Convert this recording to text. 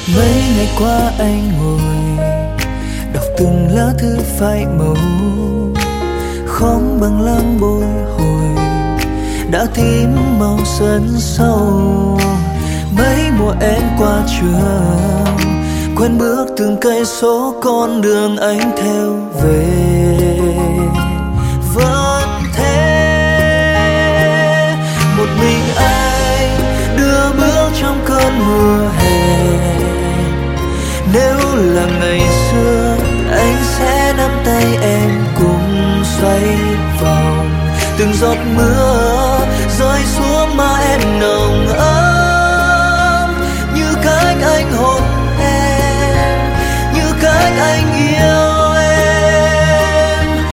Mấy ngày qua anh ngồi đọc từng lá thư phai màu, khóm bằng lăng bồi hồi đã tím màu sân sâu. Mấy mùa em qua trường quen bước từng cây số con đường anh theo về. Vẫn thế một mình anh đưa bước trong cơn mùa hè. Nếu là ngày xưa anh sẽ nắm tay em cùng xoay vòng, từng giọt mưa rơi xuống má em nồng ấm.